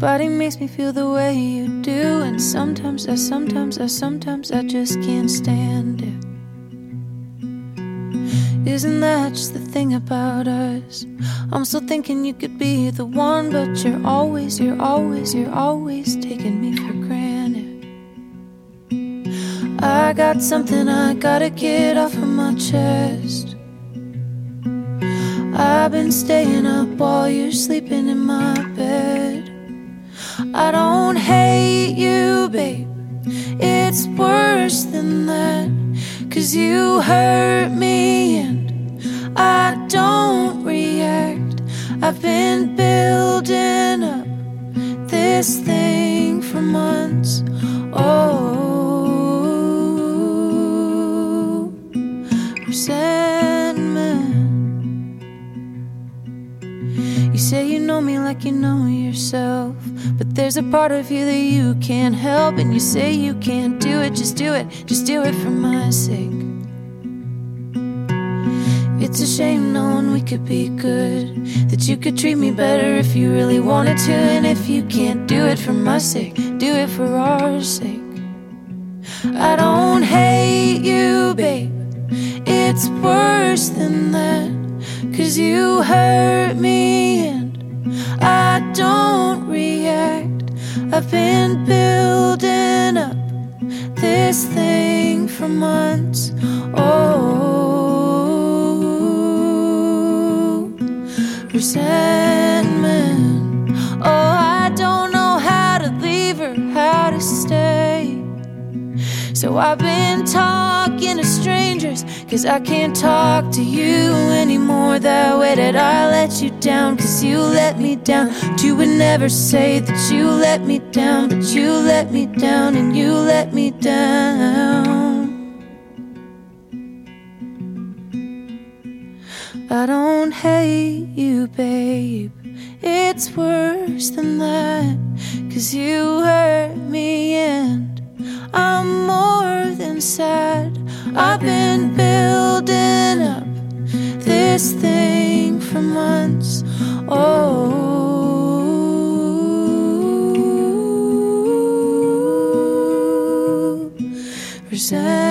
Nobody makes me feel the way you do. And sometimes I just can't stand it. Isn't that just the thing about us? I'm still thinking you could be the one, but you're always taking me for granted. I got something I gotta get off of my chest. I've been staying up while you're sleeping in my bed. I don't hate you, babe, it's worse than that. 'Cause you hurt me and I don't react. I've been building up this thing for months. Oh, resentment. You say you know me like you know yourself, but there's a part of you that you can't help. And you say you can't do it, just do it for my sake. It's a shame knowing we could be good, that you could treat me better if you really wanted to. And if you can't do it for my sake, do it for our sake. I don't hate you, babe, it's worse than that. 'Cause you hurt me and I don't react. I've been building up this thing for months. Oh, resentment. Oh, I don't know how to leave or how to stay. So I've been talking to strangers, 'cause I can't talk to you anymore that way that I let you down. 'Cause you let me down, but you would never say that you let me down. But you let me down and you let me down. I don't hate you, babe, it's worse than that. 'Cause you hurt me and I'm more than sad. I've been building up this thing for months. Oh, resent.